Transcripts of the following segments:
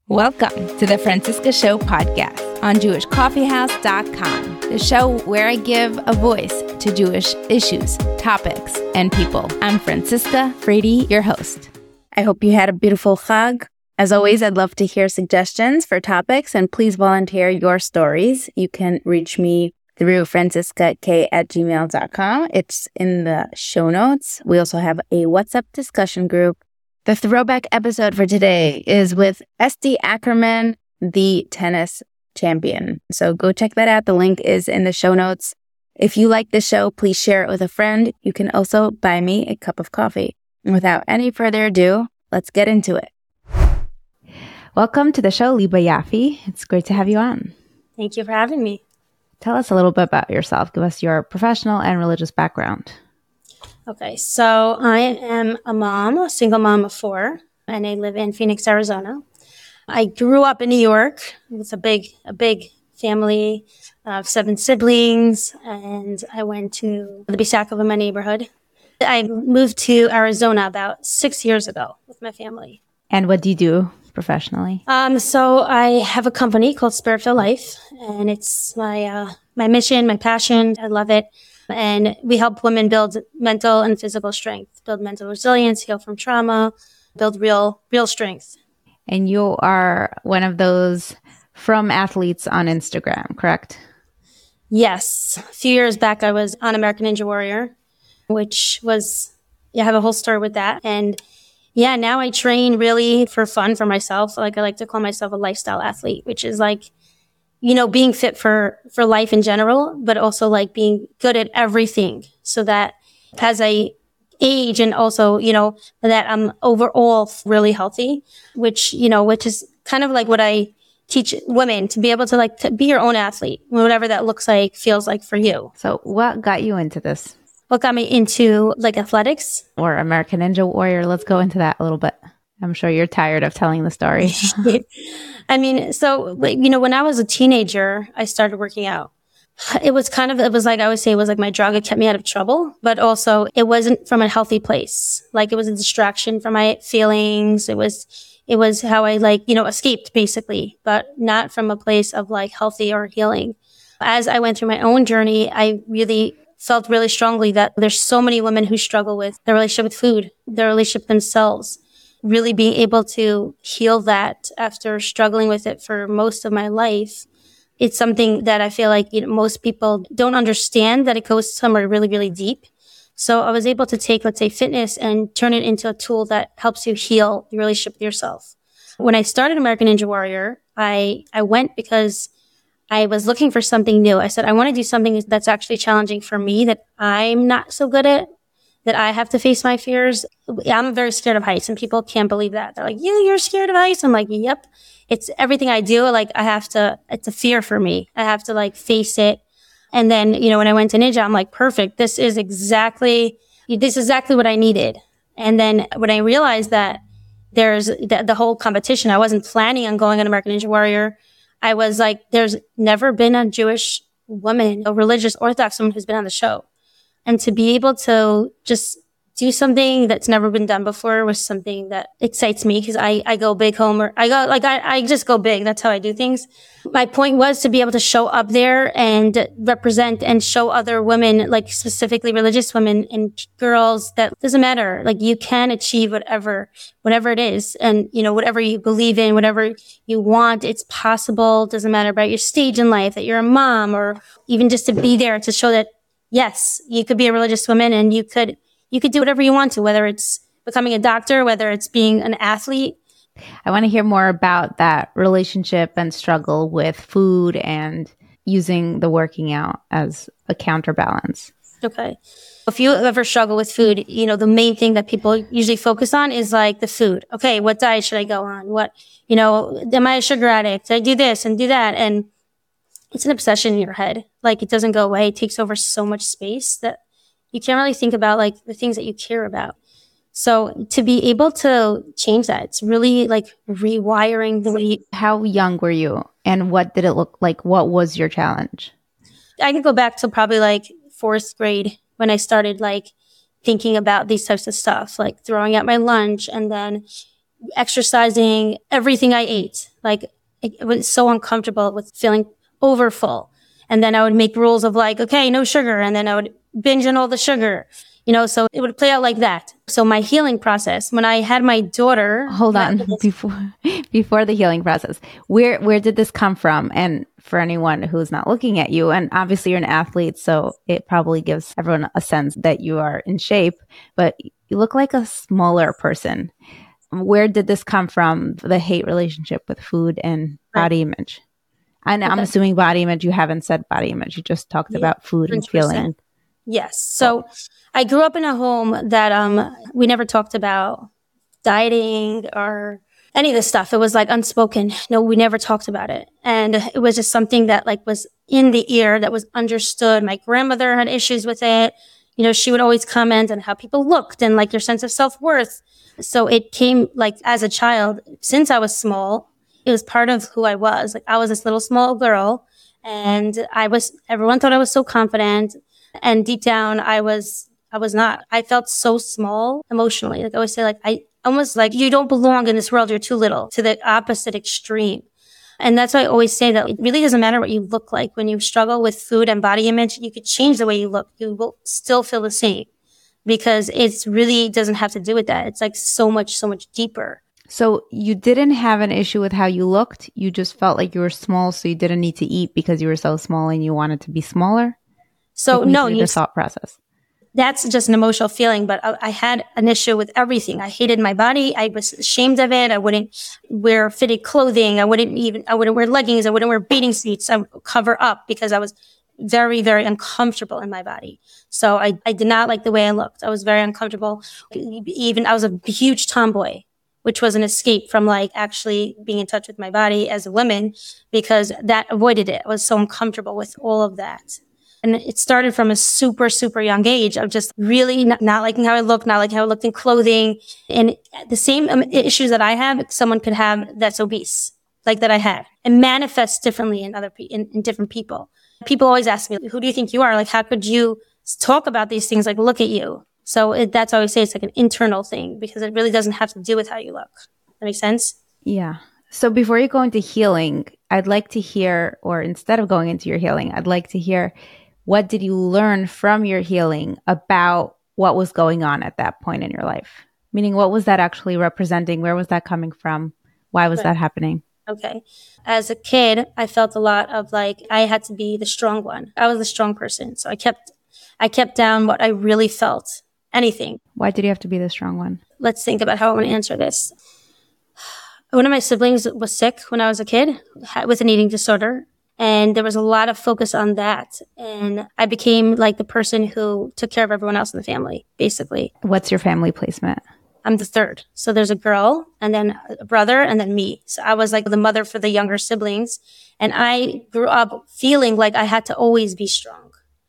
Welcome to the Franciska Show podcast on JewishCoffeehouse.com, the show where I give a voice to Jewish issues, topics, and people. I'm Franciska Frady, your host. I hope you had a beautiful Chag. As always, I'd love to hear suggestions for topics, and please volunteer your stories. You can reach me through franciskak@gmail.com. It's in the show notes. We also have a WhatsApp discussion group. The throwback episode for today is with Esti Ackerman, the tennis champion. So go check that out. The link is in the show notes. If you like the show, please share it with a friend. You can also buy me a cup of coffee. And without any further ado, let's get into it. Welcome to the show, Liba Yaffe. It's great to have you on. Thank you for having me. Tell us a little bit about yourself. Give us your professional and religious background. Okay, so I am a single mom of 4, and I live in Phoenix, Arizona. I grew up in New York. It's a big family of 7 siblings, and I went to the Bissac of my neighborhood. I moved to Arizona about 6 years ago with my family. And what do you do professionally? So I have a company called Spirit-Filled Life, and it's my mission, my passion. I love it. And we help women build mental and physical strength, build mental resilience, heal from trauma, build real strength. And you are one of those from athletes on Instagram, correct? Yes. A few years back, I was on American Ninja Warrior, which was, I have a whole story with that. And yeah, now I train really for fun for myself. Like I like to call myself a lifestyle athlete, which is like, being fit for life in general, but also like being good at everything so that as I age and also, that I'm overall really healthy, which is kind of like what I teach women to be able to to be your own athlete, whatever that looks like, feels like for you. So what got you into this? What got me into athletics? Or American Ninja Warrior? Let's go into that a little bit. I'm sure you're tired of telling the story. I mean, so, when I was a teenager, I started working out. It was like, I would say it was like my drug. It kept me out of trouble, but also it wasn't from a healthy place. Like it was a distraction from my feelings. It was how I escaped basically, but not from a place of healthy or healing. As I went through my own journey, I really felt really strongly that there's so many women who struggle with their relationship with food, their relationship with themselves. Really being able to heal that after struggling with it for most of my life. It's something that I feel like most people don't understand, that it goes somewhere really, really deep. So I was able to take, let's say, fitness and turn it into a tool that helps you heal your relationship with yourself. When I started American Ninja Warrior, I went because I was looking for something new. I said, I want to do something that's actually challenging for me, that I'm not so good at, that I have to face my fears. I'm very scared of heights, and people can't believe that. They're like, you're scared of heights? I'm like, yep. It's everything I do. It's a fear for me. I have to face it. And then, when I went to Ninja, I'm like, perfect. This is exactly what I needed. And then when I realized that there's the whole competition, I wasn't planning on going on American Ninja Warrior. I was like, there's never been a Jewish woman, a religious Orthodox woman who's been on the show. And to be able to just do something that's never been done before was something that excites me, because I go big home, or I just go big. That's how I do things. My point was to be able to show up there and represent and show other women, specifically religious women and girls, that doesn't matter. You can achieve whatever it is. And, whatever you believe in, whatever you want, it's possible. Doesn't matter about your stage in life, that you're a mom, or even just to be there to show that, yes, you could be a religious woman, and you could do whatever you want to, whether it's becoming a doctor, whether it's being an athlete. I want to hear more about that relationship and struggle with food and using the working out as a counterbalance. Okay. If you ever struggle with food, the main thing that people usually focus on is the food. Okay, what diet should I go on? What, am I a sugar addict? Did I do this and do that? And it's an obsession in your head. It doesn't go away. It takes over so much space that you can't really think about the things that you care about. So to be able to change that, it's really rewiring the way. How young were you, and what did it look like? What was your challenge? I could go back to probably 4th grade when I started thinking about these types of stuff, throwing out my lunch and then exercising everything I ate. Like it was so uncomfortable with feeling overfull. And then I would make rules of like, okay, no sugar. And then I would binge on all the sugar, so it would play out like that. So my healing process, when I had my daughter. Hold on, before the healing process, where did this come from? And for anyone who's not looking at you, and obviously you're an athlete, so it probably gives everyone a sense that you are in shape, but you look like a smaller person. Where did this come from, the hate relationship with food and body image? And I'm assuming body image, you haven't said body image. You just talked about food 100%. And feeling. Yes. So I grew up in a home that we never talked about dieting or any of this stuff. It was like unspoken. No, we never talked about it. And it was just something that like was in the ear, that was understood. My grandmother had issues with it. She would always comment on how people looked and like their sense of self-worth. So it came like as a child, since I was small, it was part of who I was. Like I was this little small girl and everyone thought I was so confident. And deep down, I was not. I felt so small emotionally. Like I always say, like I almost like you don't belong in this world. You're too little, to the opposite extreme. And that's why I always say that it really doesn't matter what you look like. When you struggle with food and body image, you could change the way you look. You will still feel the same because it really doesn't have to do with that. It's like so much deeper. So you didn't have an issue with how you looked. You just felt like you were small, so you didn't need to eat because you were so small and you wanted to be smaller? So no, the thought process. That's just an emotional feeling, but I had an issue with everything. I hated my body. I was ashamed of it. I wouldn't wear fitted clothing. I wouldn't wear leggings. I wouldn't wear bathing suits. I would cover up because I was very, very uncomfortable in my body. So I did not like the way I looked. I was very uncomfortable. Even I was a huge tomboy, which was an escape from like actually being in touch with my body as a woman, because that avoided it. I was so uncomfortable with all of that. And it started from a super, super young age of just really not liking how I looked, not liking how I looked in clothing. And the same issues that I have, someone could have that's obese, like that I had. It manifests differently in different people. People always ask me, who do you think you are? Like, how could you talk about these things? Like, look at you. So that's why I always say it's like an internal thing, because it really doesn't have to do with how you look. That makes sense? Yeah. So before you go into healing, I'd like to hear, or instead of going into your healing, I'd like to hear, what did you learn from your healing about what was going on at that point in your life? Meaning, what was that actually representing? Where was that coming from? Why was that happening? Okay. As a kid, I felt a lot of like, I had to be the strong one. I was the strong person. So I kept down what I really felt. Anything. Why did you have to be the strong one? Let's think about how I want to answer this. One of my siblings was sick when I was a kid with an eating disorder. And there was a lot of focus on that. And I became like the person who took care of everyone else in the family, basically. What's your family placement? I'm the third. So there's a girl and then a brother and then me. So I was like the mother for the younger siblings. And I grew up feeling like I had to always be strong.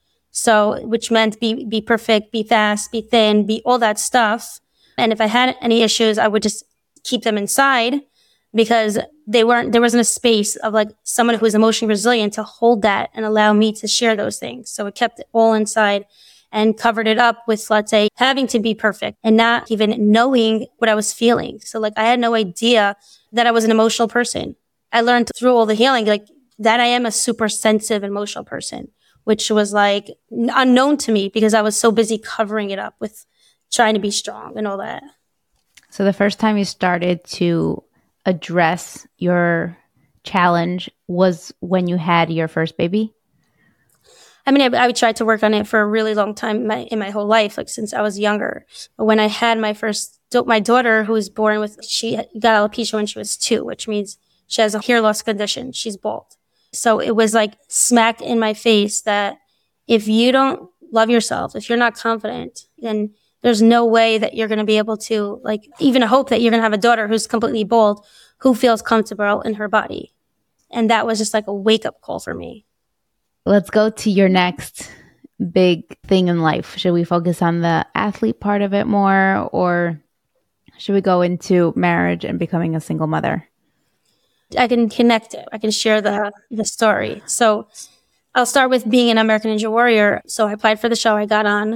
So, which meant be perfect, be fast, be thin, be all that stuff. And if I had any issues, I would just keep them inside, because there wasn't a space of like someone who was emotionally resilient to hold that and allow me to share those things. So it kept it all inside and covered it up with, let's say, having to be perfect and not even knowing what I was feeling. So like I had no idea that I was an emotional person. I learned through all the healing, like that I am a super sensitive, emotional person, which was like unknown to me because I was so busy covering it up with trying to be strong and all that. So the first time you started to address your challenge was when you had your first baby? I mean, I tried to work on it for a really long time in my whole life, like since I was younger. But when I had my daughter, who was born with, she got alopecia when she was 2, which means she has a hair loss condition. She's bald. So it was like smacked in my face that if you don't love yourself, if you're not confident, then there's no way that you're going to be able to like even hope that you're going to have a daughter who's completely bald, who feels comfortable in her body. And that was just like a wake up call for me. Let's go to your next big thing in life. Should we focus on the athlete part of it more, or should we go into marriage and becoming a single mother? I can connect it. I can share the story. So I'll start with being an American Ninja Warrior. So I applied for the show. I got on.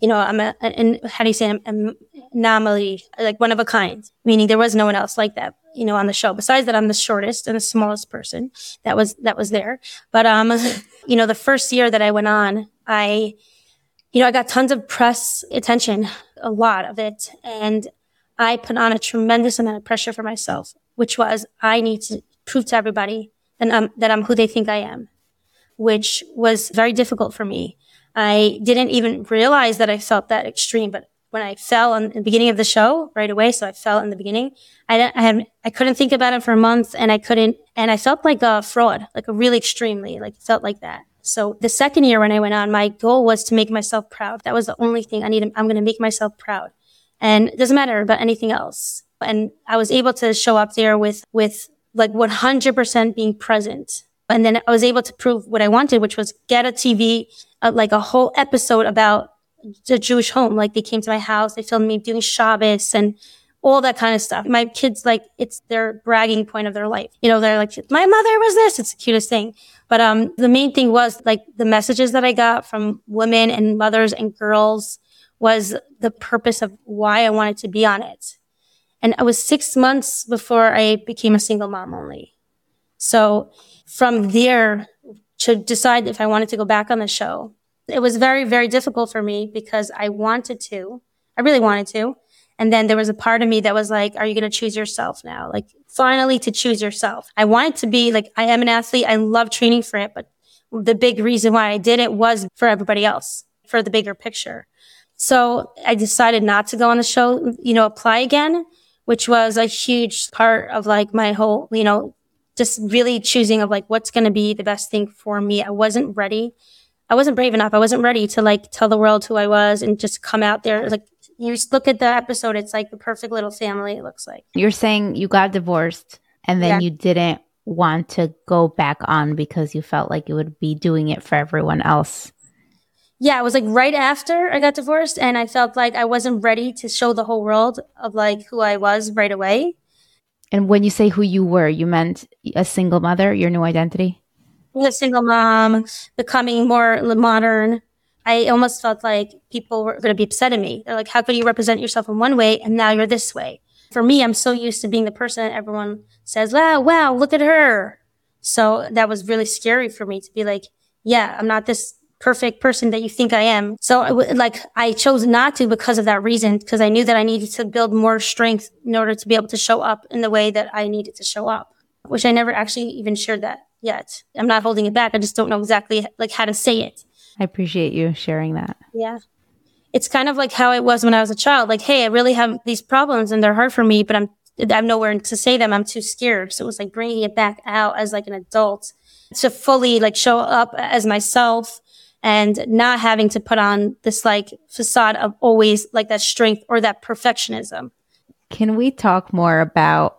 I'm how do you say, an anomaly, like one of a kind, meaning there was no one else like that, on the show. Besides that, I'm the shortest and the smallest person that was there. But, the first year that I went on, I got tons of press attention, a lot of it. And I put on a tremendous amount of pressure for myself, which was I need to prove to everybody that I'm who they think I am, which was very difficult for me. I didn't even realize that I felt that extreme, but when I fell in the beginning of the show right away, so I fell in the beginning, I couldn't think about it for a month, and I felt like a fraud, like a really extremely, like felt like that. So the second year when I went on, my goal was to make myself proud. That was the only thing I needed. I'm going to make myself proud. And it doesn't matter about anything else. And I was able to show up there with like 100% being present. And then I was able to prove what I wanted, which was get a TV, like a whole episode about the Jewish home. Like they came to my house, they filmed me doing Shabbos and all that kind of stuff. My kids, like, it's their bragging point of their life. They're like, my mother was this. It's the cutest thing. But the main thing was like the messages that I got from women and mothers and girls was the purpose of why I wanted to be on it. And I was 6 months before I became a single mom only. So from there to decide if I wanted to go back on the show, it was very, very difficult for me because I really wanted to. And then there was a part of me that was like, are you going to choose yourself now? Like finally to choose yourself. I wanted to be like, I am an athlete. I love training for it. But the big reason why I did it was for everybody else, for the bigger picture. So I decided not to go on the show, apply again, which was a huge part of like my whole, just really choosing of like, what's going to be the best thing for me. I wasn't ready. I wasn't brave enough. I wasn't ready to like tell the world who I was and just come out there. Like you just look at the episode. It's like the perfect little family. It looks like. You're saying you got divorced and then you didn't want to go back on because you felt like you would be doing it for everyone else. Yeah, it was like right after I got divorced and I felt like I wasn't ready to show the whole world of like who I was right away. And when you say who you were, you meant a single mother, your new identity? A single mom, becoming more modern. I almost felt like people were going to be upset at me. They're like, how could you represent yourself in one way and now you're this way? For me, I'm so used to being the person that everyone says, wow, look at her. So that was really scary for me to be like, yeah, I'm not this perfect person that you think I am. So I chose not to because of that reason, because I knew that I needed to build more strength in order to be able to show up in the way that I needed to show up, which I never actually even shared that yet. I'm not holding it back. I just don't know exactly like how to say it. I appreciate you sharing that. Yeah. It's kind of like how it was when I was a child. Like, hey, I really have these problems and they're hard for me, but I have nowhere to say them. I'm too scared. So it was like bringing it back out as like an adult to fully like show up as myself and not having to put on this like facade of always like that strength or that perfectionism. Can we talk more about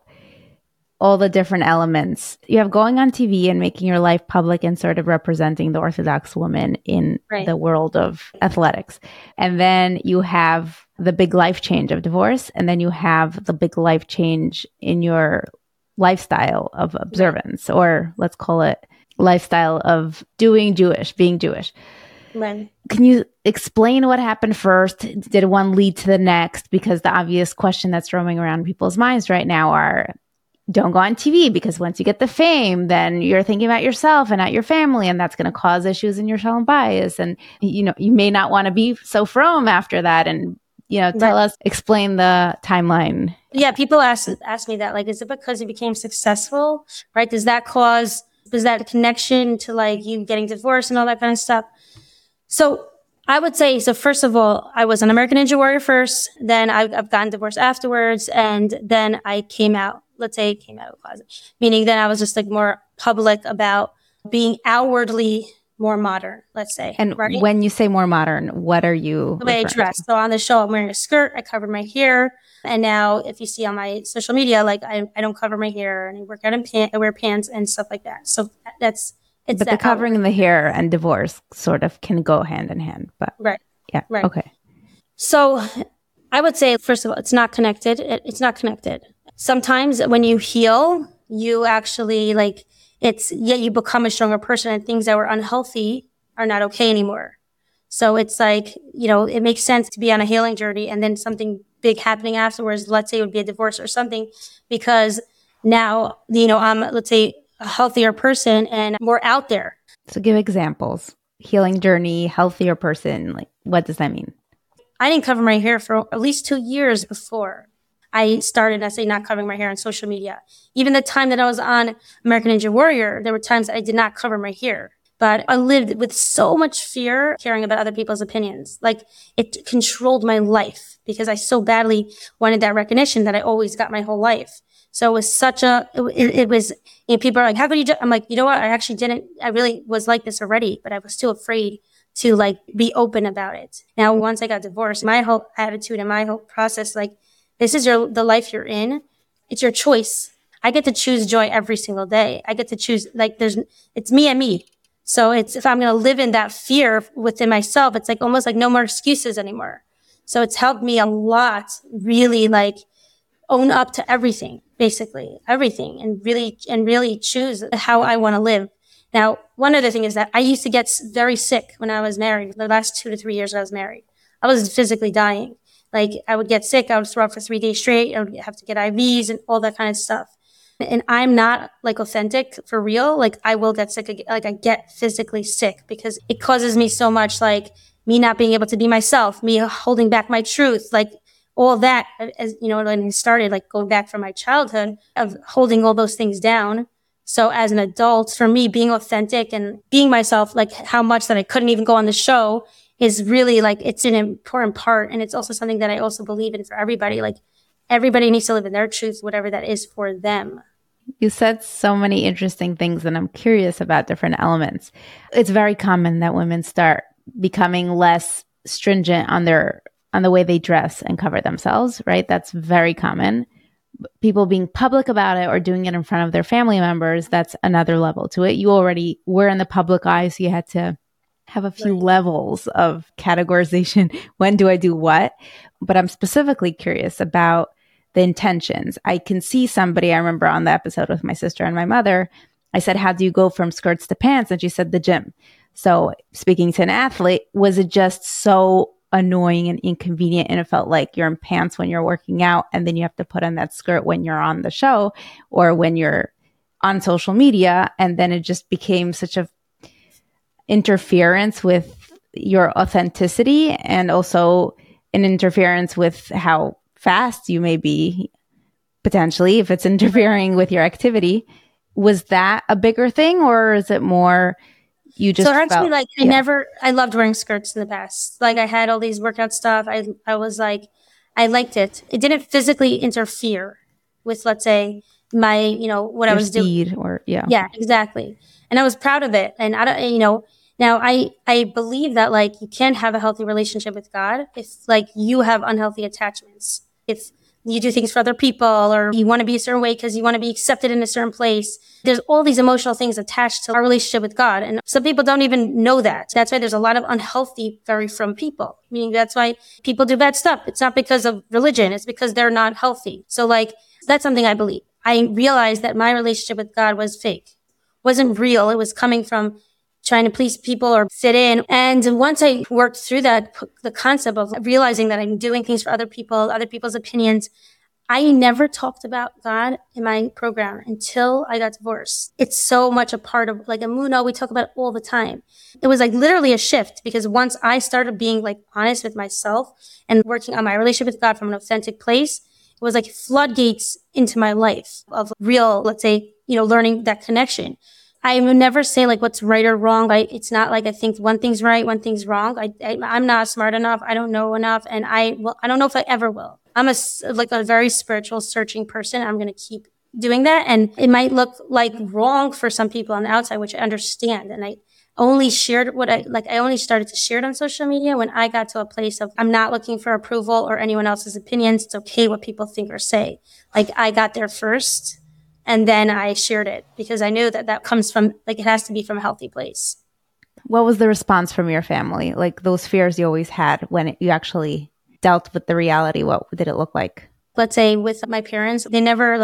all the different elements you have going on TV and making your life public and sort of representing the Orthodox woman in the world of athletics? And then you have the big life change of divorce. And then you have the big life change in your lifestyle of observance, or let's call it lifestyle of being Jewish. Right. Can you explain what happened first? Did one lead to the next? Because the obvious question that's roaming around people's minds right now are, don't go on TV because once you get the fame, then you're thinking about yourself and not your family. And that's going to cause issues in your shalom bias. And, you may not want to be so fromm after that. And, explain the timeline. Yeah. People ask me that, like, is it because you became successful? Right. Does that connection to like you getting divorced and all that kind of stuff? So I would say, first of all, I was an American Ninja Warrior first, then I've gotten divorced afterwards. And then I came out of the closet, meaning then I was just like more public about being outwardly more modern, let's say. And when you say more modern, what are you? The way I dress. So on the show, I'm wearing a skirt. I covered my hair. And now if you see on my social media, like I don't cover my hair and I work out I wear pants and stuff like that. So but the covering the hair and divorce sort of can go hand in hand. But right. Yeah. Right. Okay. So I would say, first of all, it's not connected. It's not connected. Sometimes when you heal, you actually you become a stronger person and things that were unhealthy are not okay anymore. So it's like, it makes sense to be on a healing journey and then something big happening afterwards. Let's say it would be a divorce or something, because now, I'm, let's say, a healthier person and more out there. So give examples. Healing journey, healthier person. Like, what does that mean? I didn't cover my hair for at least 2 years before I started, not covering my hair on social media. Even the time that I was on American Ninja Warrior, there were times I did not cover my hair. But I lived with so much fear, caring about other people's opinions. Like, it controlled my life because I so badly wanted that recognition that I always got my whole life. So it was it was, people are like, how could you I'm like, you know what? I actually didn't, I really was like this already, but I was still afraid to be open about it. Now, once I got divorced, my whole attitude and my whole process, this is the life you're in. It's your choice. I get to choose joy every single day. I get to choose, it's me and me. So if I'm going to live in that fear within myself, it's almost no more excuses anymore. So it's helped me a lot, really own up to everything, basically everything, and really choose how I want to live. Now, one other thing is that I used to get very sick when I was married. The last 2 to 3 years I was married, I was physically dying. I would get sick. I would throw up for 3 days straight. I would have to get IVs and all that kind of stuff. And I'm not authentic for real. I will get sick. I get physically sick because it causes me so much, me not being able to be myself, me holding back my truth, all that, as when I started, going back from my childhood of holding all those things down. So as an adult, for me, being authentic and being myself, how much that I couldn't even go on the show is really it's an important part. And it's also something that I also believe in for everybody. Everybody needs to live in their truth, whatever that is for them. You said so many interesting things, and I'm curious about different elements. It's very common that women start becoming less stringent on the way they dress and cover themselves, right? That's very common. People being public about it or doing it in front of their family members, that's another level to it. You already were in the public eye, so you had to have a few levels of categorization. When do I do what? But I'm specifically curious about the intentions. I can see somebody, I remember on the episode with my sister and my mother, I said, how do you go from skirts to pants? And she said, the gym. So speaking to an athlete, was it just so annoying and inconvenient, and it felt like you're in pants when you're working out, and then you have to put on that skirt when you're on the show or when you're on social media, and then it just became such a interference with your authenticity and also an interference with how fast you may be, potentially, if it's interfering with your activity. Was that a bigger thing, or is it more you just actually I loved wearing skirts in the past. I had all these workout stuff. I was I liked it. It didn't physically interfere with, let's say, my, what your I was speed doing. Or yeah. Yeah, exactly. And I was proud of it. And I don't, now I believe that you can't have a healthy relationship with God if you have unhealthy attachments. If you do things for other people, or you want to be a certain way because you want to be accepted in a certain place. There's all these emotional things attached to our relationship with God. And some people don't even know that. That's why there's a lot of unhealthy, very from people. Meaning that's why people do bad stuff. It's not because of religion. It's because they're not healthy. So that's something I believe. I realized that my relationship with God was fake. Wasn't real. It was coming from trying to please people or fit in. And once I worked through that, the concept of realizing that I'm doing things for other people, other people's opinions, I never talked about God in my program until I got divorced. It's so much a part of Emunah, we talk about it all the time. It was literally a shift, because once I started being honest with myself and working on my relationship with God from an authentic place, it was floodgates into my life of real, let's say, learning that connection. I would never say what's right or wrong. It's not I think one thing's right, one thing's wrong. I'm not smart enough. I don't know enough. And I don't know if I ever will. I'm a very spiritual searching person. I'm going to keep doing that. And it might look wrong for some people on the outside, which I understand. And I only shared I only started to share it on social media when I got to a place of I'm not looking for approval or anyone else's opinions. It's okay what people think or say. I got there first. And then I shared it because I knew that comes from, it has to be from a healthy place. What was the response from your family? Those fears you always had when you actually dealt with the reality, what did it look like? Let's say with my parents, they never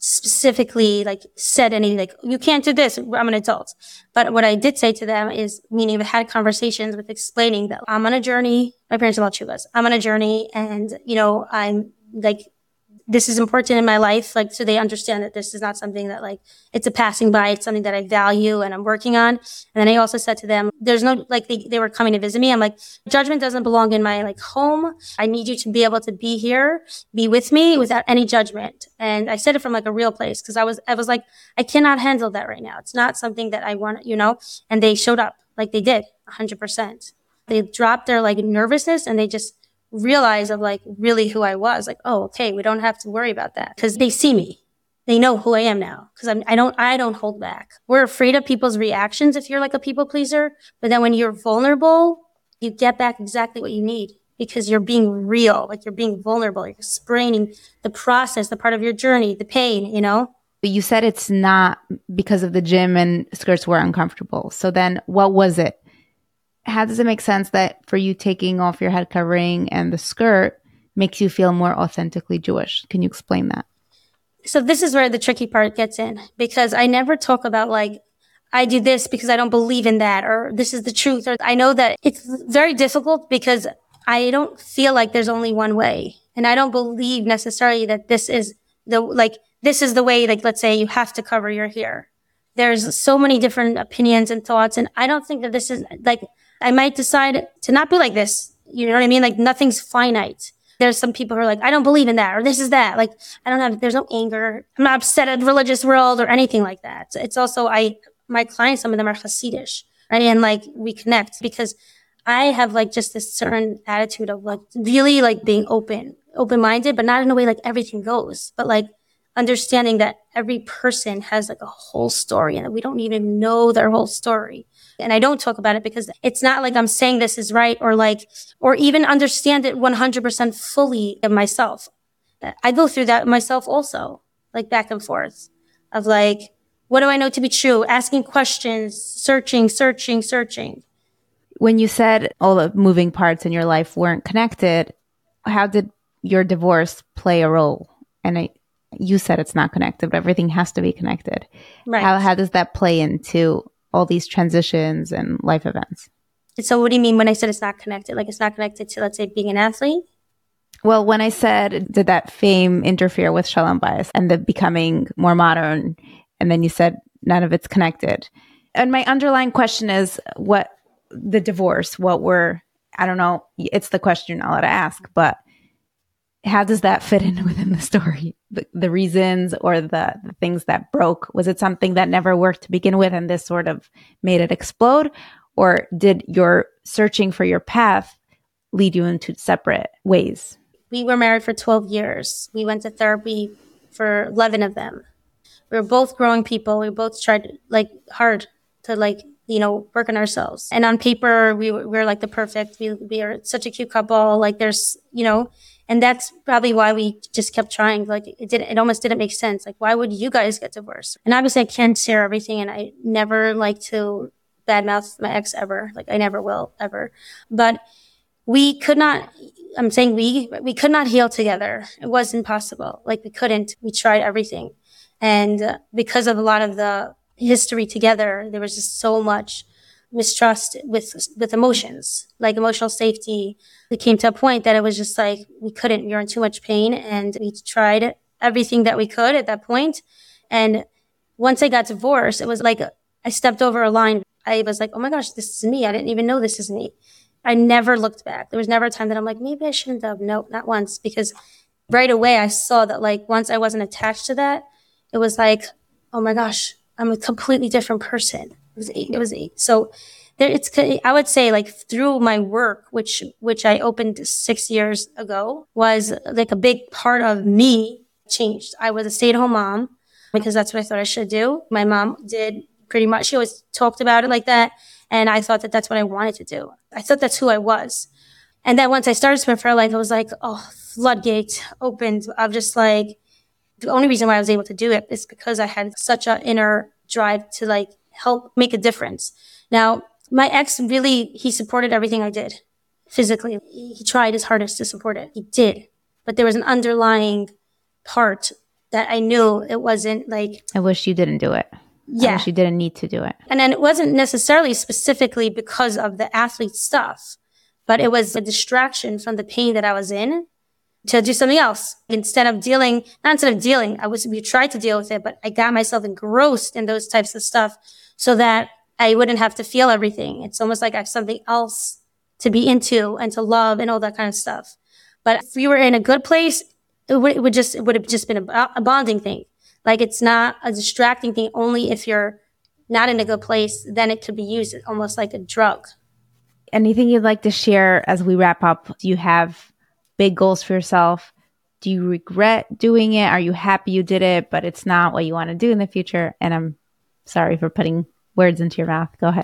specifically like said any, like, you can't do this. I'm an adult. But what I did say to them is, meaning we had conversations with explaining that I'm on a journey. My parents are all Chivas. I'm on a journey, and, I'm like, this is important in my life. Like, so they understand that this is not something that like, it's a passing by. It's something that I value and I'm working on. And then I also said to them, there's no, like, they were coming to visit me. I'm like, judgment doesn't belong in my like home. I need you to be able to be here, be with me without any judgment. And I said it from like a real place, because I was like, I cannot handle that right now. It's not something that I want, and they showed up like they did 100%. They dropped their like nervousness, and they just realize of like really who I was. Like, oh, okay, we don't have to worry about that, because they see me. They know who I am now, because I don't hold back. We're afraid of people's reactions if you're like a people pleaser, but then when you're vulnerable, you get back exactly what you need, because you're being real, like you're being vulnerable. You're explaining the process, the part of your journey, the pain, But you said it's not because of the gym and skirts were uncomfortable. So then what was it? How does it make sense that for you taking off your head covering and the skirt makes you feel more authentically Jewish? Can you explain that? So this is where the tricky part gets in, because I never talk about like, I do this because I don't believe in that, or this is the truth. Or I know that it's very difficult because I don't feel like there's only one way. And I don't believe necessarily that this is the way, like, let's say you have to cover your hair. There's so many different opinions and thoughts. And I don't think that this is like, I might decide to not be like this. You know what I mean? Like, nothing's finite. There's some people who are like, I don't believe in that, or this is that. Like, there's no anger. I'm not upset at the religious world or anything like that. It's also, my clients, some of them are Hasidish, right? And like, we connect because I have like just this certain attitude of like really like being open-minded, but not in a way like everything goes, but like understanding that every person has like a whole story and that we don't even know their whole story. And I don't talk about it because it's not like I'm saying this is right, or even understand it 100% fully of myself. I go through that myself also, like back and forth of like, what do I know to be true? Asking questions, searching. When you said all the moving parts in your life weren't connected, how did your divorce play a role? And you said it's not connected, but everything has to be connected. Right. How does that play into all these transitions and life events? So what do you mean when I said it's not connected? Like, it's not connected to, let's say, being an athlete? Well, when I said, did that fame interfere with Shalom Bayis and the becoming more modern? And then you said none of it's connected. And my underlying question is I don't know, it's the question you're not allowed to ask, but how does that fit in within the story? The reasons or the things that broke? Was it something that never worked to begin with and this sort of made it explode? Or did your searching for your path lead you into separate ways? We were married for 12 years. We went to therapy for 11 of them. We were both growing people. We both tried like hard to like, work on ourselves. And on paper, we were like the perfect, we are such a cute couple. Like there's, and that's probably why we just kept trying. Like it almost didn't make sense. Like, why would you guys get divorced? And obviously I can't share everything. And I never like to badmouth my ex ever. Like I never will ever. But we could not, we could not heal together. It wasn't possible. Like we couldn't, we tried everything. And because of a lot of the history together, there was just so much mistrust with emotions, like emotional safety. It came to a point that it was just like, we were in too much pain, and we tried everything that we could at that point. And once I got divorced, it was like, I stepped over a line. I was like, oh my gosh, this is me. I didn't even know this is me. I never looked back. There was never a time that I'm like, maybe I shouldn't have. No, not once. Because right away I saw that like, once I wasn't attached to that, it was like, oh my gosh, I'm a completely different person. It was eight. So I would say like through my work, which I opened 6 years ago, was like a big part of me changed. I was a stay-at-home mom because that's what I thought I should do. My mom did pretty much. She always talked about it like that. And I thought that that's what I wanted to do. I thought that's who I was. And then once I started Spin for Life, I was like, oh, floodgate opened. I'm just like, the only reason why I was able to do it is because I had such an inner drive to like help make a difference. Now, my ex really, he supported everything I did physically. He tried his hardest to support it. He did. But there was an underlying part that I knew it wasn't like... I wish you didn't do it. Yeah. I wish you didn't need to do it. And then it wasn't necessarily specifically because of the athlete stuff, but it was a distraction from the pain that I was in to do something else. We tried to deal with it, but I got myself engrossed in those types of stuff so that I wouldn't have to feel everything. It's almost like I have something else to be into and to love and all that kind of stuff. But if we were in a good place, it would have just been a bonding thing. Like, it's not a distracting thing. Only if you're not in a good place, then it could be used almost like a drug. Anything you'd like to share as we wrap up? Do you have big goals for yourself? Do you regret doing it? Are you happy you did it, but it's not what you want to do in the future? And I'm sorry for putting words into your mouth. Go ahead.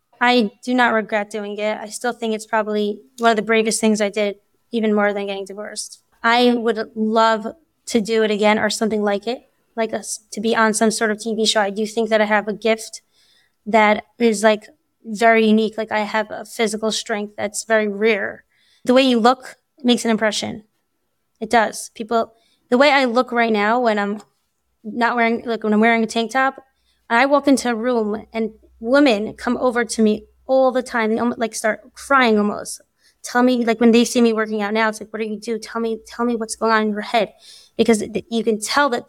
I do not regret doing it. I still think it's probably one of the bravest things I did, even more than getting divorced. I would love to do it again or something like it. Like to be on some sort of TV show. I do think that I have a gift that is like very unique. Like, I have a physical strength that's very rare. The way you look makes an impression. It does. People, the way I look right now when I'm not wearing, like when I'm wearing a tank top, I walk into a room and women come over to me all the time. They almost like start crying almost. Tell me, like when they see me working out now, it's like, what do you do? Tell me what's going on in your head. Because you can tell that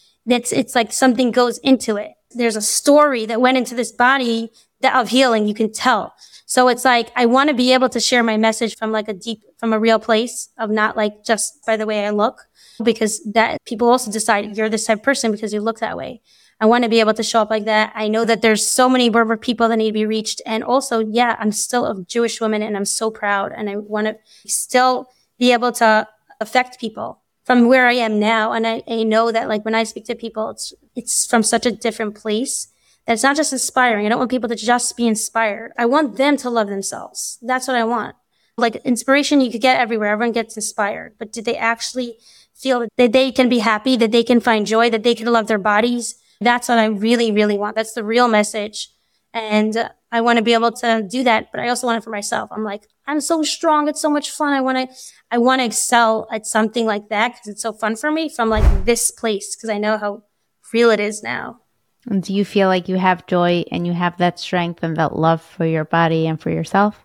it's like something goes into it. There's a story that went into this body of healing. You can tell. So it's like, I want to be able to share my message from from a real place of not like just by the way I look, because that people also decide you're this type of person because you look that way. I want to be able to show up like that. I know that there's so many Berber people that need to be reached. And also, yeah, I'm still a Jewish woman and I'm so proud. And I want to still be able to affect people from where I am now. And I know that like when I speak to people, it's from such a different place that it's not just inspiring. I don't want people to just be inspired. I want them to love themselves. That's what I want. Like inspiration you could get everywhere. Everyone gets inspired. But did they actually feel that they can be happy, that they can find joy, that they can love their bodies? That's what I really, really want. That's the real message. And I want to be able to do that, but I also want it for myself. I'm like, I'm so strong. It's so much fun. I want to excel at something like that because it's so fun for me from like this place because I know how real it is now. And do you feel like you have joy and you have that strength and that love for your body and for yourself?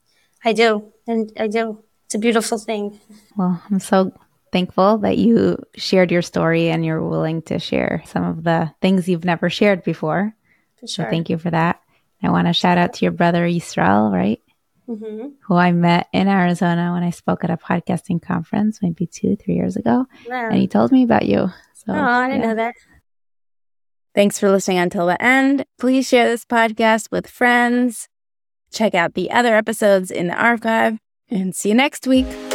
I do. And I do. It's a beautiful thing. Well, I'm so thankful that you shared your story and you're willing to share some of the things you've never shared before. For sure. So thank you for that. I want to shout out to your brother, Yisrael, right? Mm-hmm. Who I met in Arizona when I spoke at a podcasting conference maybe 2-3 years ago. Wow. And he told me about you. So, I didn't know that. Thanks for listening until the end. Please share this podcast with friends. Check out the other episodes in the archive and see you next week.